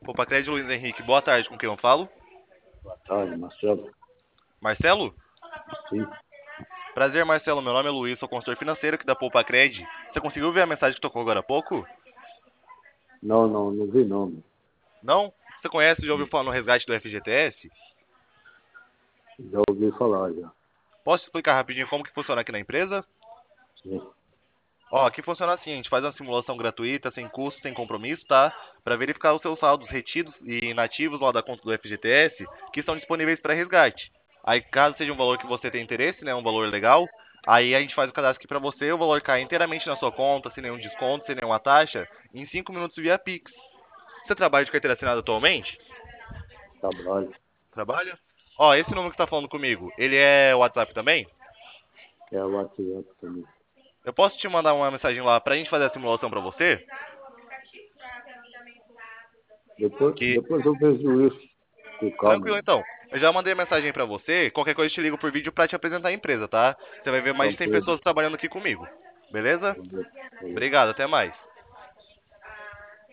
Poupa Luiz Henrique, boa tarde, com quem eu falo? Boa tarde, Marcelo. Marcelo? Sim. Prazer, Marcelo, meu nome é Luiz, sou consultor financeiro aqui da Poupa Você conseguiu ver a mensagem que tocou agora há pouco? Não vi não. Não? Você conhece, já ouviu falar no resgate do FGTS? Já ouvi falar já. Posso explicar rapidinho como que funciona aqui na empresa? Sim. Ó, aqui funciona assim, a gente faz uma simulação gratuita, sem custo, sem compromisso, tá? Para verificar os seus saldos retidos e inativos lá da conta do FGTS, que estão disponíveis para resgate. Aí, caso seja um valor que você tem interesse, né, um valor legal, aí a gente faz o cadastro aqui para você, o valor cai inteiramente na sua conta, sem nenhum desconto, sem nenhuma taxa, em 5 minutos via Pix. Você trabalha de carteira assinada atualmente? Trabalho. Trabalha? Ó, esse número que você tá falando comigo, ele é o WhatsApp também? É o WhatsApp também. Eu posso te mandar uma mensagem lá pra gente fazer a simulação pra você? Que Depois eu vejo isso com calma. Tranquilo, então. Eu já mandei a mensagem pra você. Qualquer coisa eu te ligo por vídeo pra te apresentar a empresa, tá? Você vai ver mais de 100 Tranquilo. pessoas trabalhando aqui comigo. Beleza? Valeu. Valeu. Obrigado, até mais.